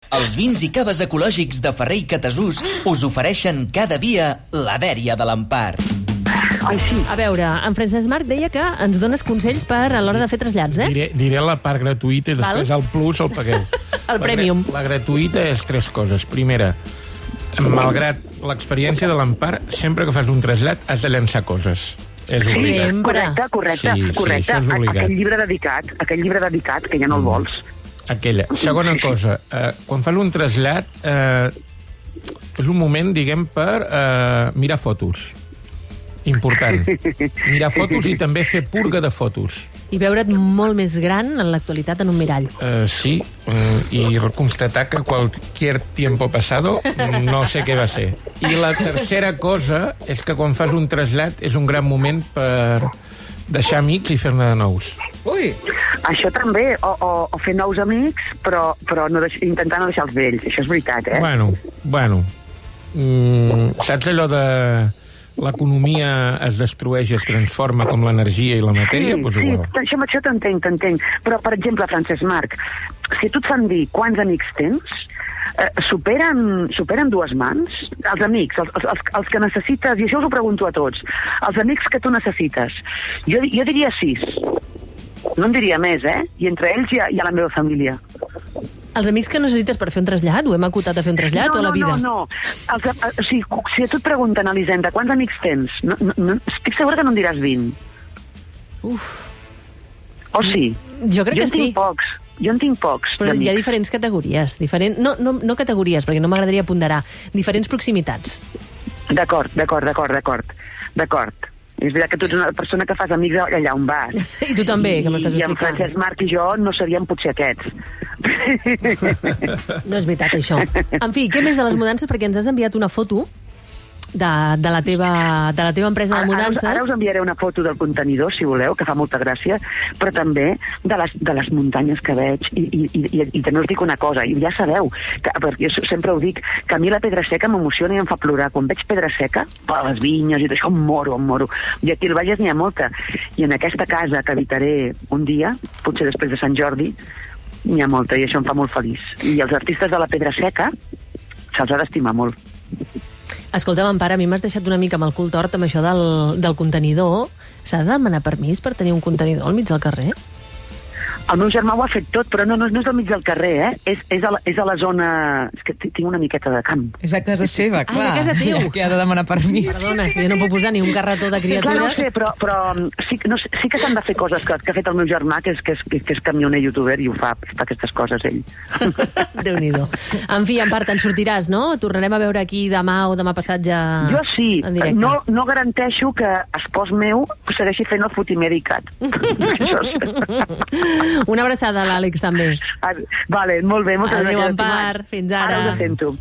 Els vins i caves ecològics de Ferrer i Catasús us ofereixen cada dia la dèria de l'Empar. Ai, sí. A veure, en Francesc Marc deia que ens dones consells per a l'hora de fer trasllats, Diré la part gratuïta i després el plus el pagueu. El premium. La gratuïta és 3 coses. Primera, malgrat l'experiència de l'Empar, sempre que fas un trasllat has de llançar coses. És obligat. Sempre. Correcte. Això és obligat. Aquell llibre dedicat, que ja no el vols. Aquella. Segona cosa, quan fas un trasllat, és un moment, diguem, per mirar fotos. Important. Mirar fotos i també fer purga de fotos. I veure't molt més gran en l'actualitat en un mirall. Sí, i constatar que cualquier tiempo pasado no sé què va ser. I la tercera cosa és que quan fas un trasllat és un gran moment per deixar amics i fer-ne de nous. Ui! Això també, o fer nous amics, però no intentar no deixar els vells. Això és veritat, Bueno. Saps allò de l'economia es destrueix i es transforma com l'energia i la matèria? Sí, això t'entenc. Però, per exemple, Francesc Marc, si tu et fan dir quants amics tens, superen 2 mans? Els amics, els que necessites, i això us ho pregunto a tots, els amics que tu necessites. Jo diria 6. No en diria més, I entre ells hi ha la meva família. Els amics que necessites per fer un trasllat? Ho hem acotat a fer un trasllat o a la vida? No. Si a tu et pregunten, Elisenda, quants amics tens? No, estic segura que no en diràs 20. Uf. O sí? Jo crec que sí. Jo en tinc pocs. Però hi ha diferents categories. No categories, perquè no m'agradaria ponderar. Diferents proximitats. D'acord. És veritat que tu ets una persona que fas amics allà on vas. I tu també, que m'estàs explicant. I en Francesc Marc i jo no seríem potser aquests. No és veritat, això. En fi, què més de les mudances? Perquè ens has enviat una foto de la teva empresa de mudances. Ara us enviaré una foto del contenidor, si voleu, que fa molta gràcia, però també de les muntanyes que veig. I també us dic una cosa, i ja sabeu, perquè jo sempre ho dic, que a mi la pedra seca m'emociona i em fa plorar. Quan veig pedra seca, les vinyes i tot això, em moro. I aquí al Bages n'hi ha molta. I en aquesta casa que habitaré un dia, potser després de Sant Jordi, n'hi ha molta, i això em fa molt feliç. I els artistes de la pedra seca se'ls ha d'estimar molt. Escolta, Empar, a mi m'has deixat una mica amb el cul tort amb això del contenidor. S'ha de demanar permís per tenir un contenidor al mig del carrer? El meu germà ho ha fet tot, però no és al mig del carrer, És a la zona... És que tinc una miqueta de camp. És a casa seva, clar. És a casa teu. Que ha de demanar permís. Perdona, si jo no puc posar ni un carretó de criatura... Clar, no sé, però sí que s'han de fer coses que ha fet el meu germà, que és camioner youtuber, i ho fa aquestes coses, ell. Déu-n'hi-do. En fi, Empar, te'n sortiràs, no? Tornarem a veure aquí demà o demà passat ja... Jo sí. No garanteixo que espòs meu segueixi fent el fotimer dedicat. Una abraçada a l'Àlex, també. Vale, molt bé, moltes gràcies. Adéu, Empar. Fins ara. Ara us sento.